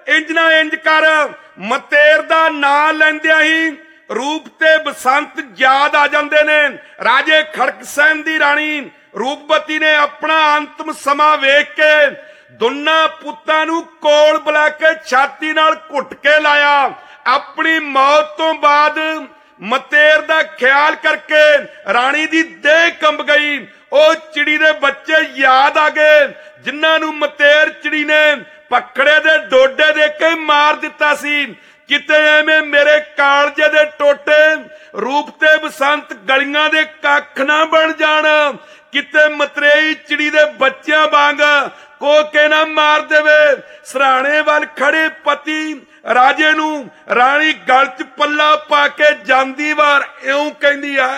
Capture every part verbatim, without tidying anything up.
इंज ना इंज कर। मतेर दा नां लैंदियां ही रूप ते बसंत याद आ जांदे ने। राजे खड़क सैन दी राणी रूपवती ने अपना अंतिम समा वेख के दोनों पुत्तां नूं कोल बुला के छाती नाल घुट के लाया। अपनी मौत तो बाद मतेर दा ख्याल करके राणी दी देह कंब गई। ओ चिड़ी दे बच्चे याद आ गए जिन्हां नूं मतेर चिड़ी ने पखड़े दे डोडे दे के मार दिता सी। किते एवें मेरे कालजे दे टोटे रूप ते बसंत गलियां दे कख ना बन जाण। किते मतरेई चिड़ी दे बच्चियां वांग को के ना मार देवे। सराणे वाल खड़े पति राजे नूं राणी गल च पल्ला पा के जांदी वार इउं कहंदी है।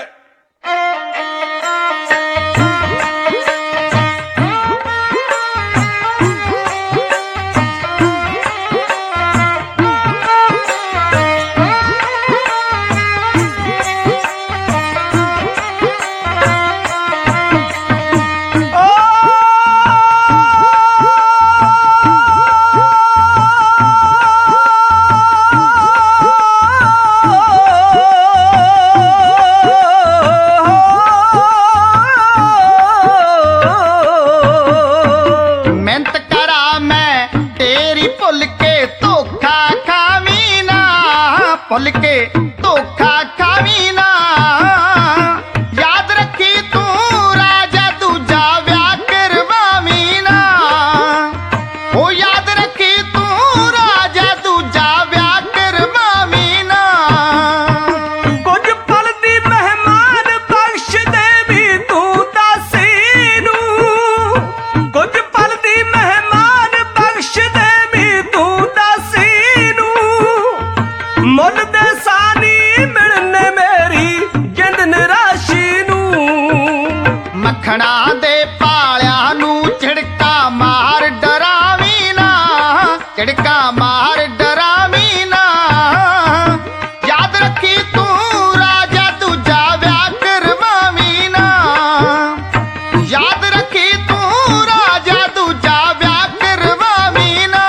भुल के धोखा खावी ना। याद रखी तू राजा दूजा व्याह करवावी ना। ओ याद रखी तू राजा दूजा व्याह करवावी ना। कुछ पल दी मेहमान बख्श देवी तू दासी नूं। कुछ पल दी मेहमान बख्श देवी तू दासी नूं। मुल दे सानी मिलने मेरी जिंद निराशी नूं। मखना दे पालिया नूं झिड़का मार डरावी ना। झिड़का मार डरावी ना। याद रखी तू राजा दूजा व्याह करवावी ना। याद रखी तू राजा दूजा व्याह करवावी ना।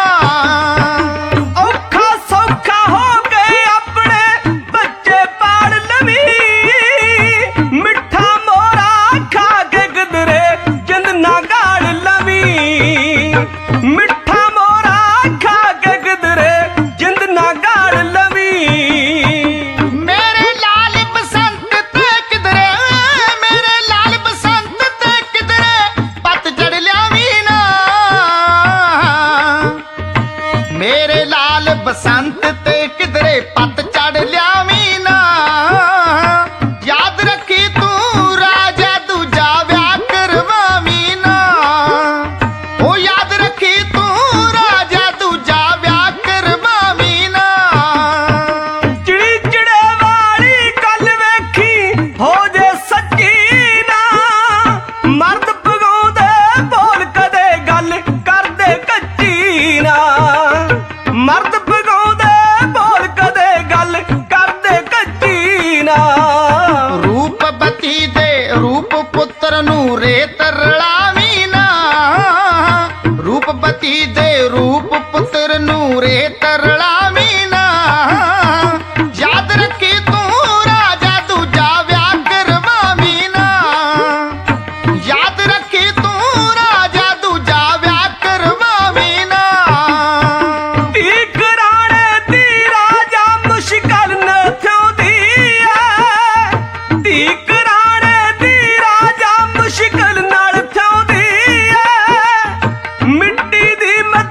औखा सौखा हो गए अपने बच्चे पाल लवी। मिठा मोरा खा के गदरे जिंद ना गाड़ लवी। मिठा मोरा खा के गदरे जिंद ना गाड़ लवी। मेरे लाल बसंत ते किधरे मेरे लाल बसंत ते किधरे पतझड़ लियावी ना। मेरे लाल बसंत ते किधरे पतझड़ लियावी ना। याद रखी तू राजा दूजा व्याह करवावी ना। ओ याद रखी तू राजा दूजा व्याह करवावी ना। चिड़ी चिड़े वाली गल वेखी हो जे सच्ची ना। मर्द पगाउंदे बोल कदे गल करदे कच्ची ना। मर्द पगाउंदे बोल कदे गल करदे कच्ची ना। रूपवती दे रूप पुत्र नूं रेत रलावी ना। रूपवती दे रूप पुत्र नूं रेत रलावी ना। याद रखी तू राजा दूजा व्याह करवावी ना। याद रखी तू राजा दूजा व्याह करवावी ना। तीक राणे दी राजा मुश्किल न थ्योंदी ऐ। तीक राणे दी राजा मुश्किल नाल थ्योंदी ऐ। मिट्टी दी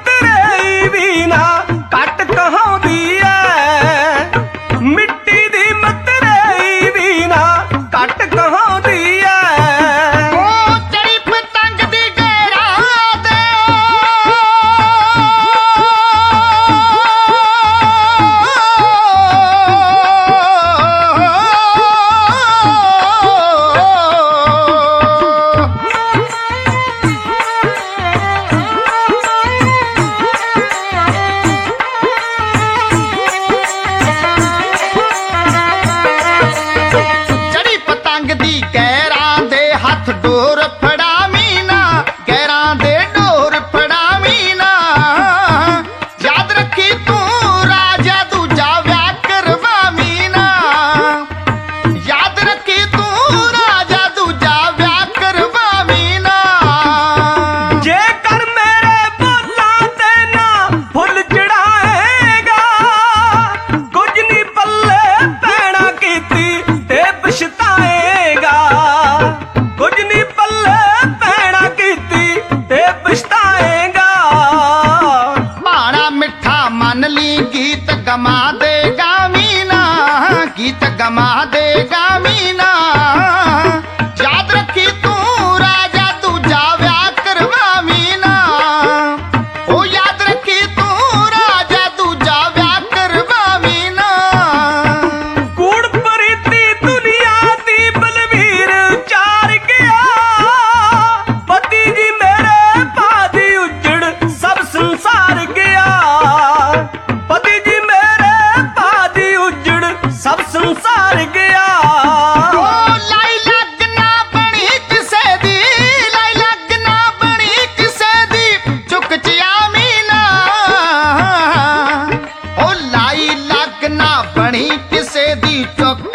ਦੀ ਚੁੱਕ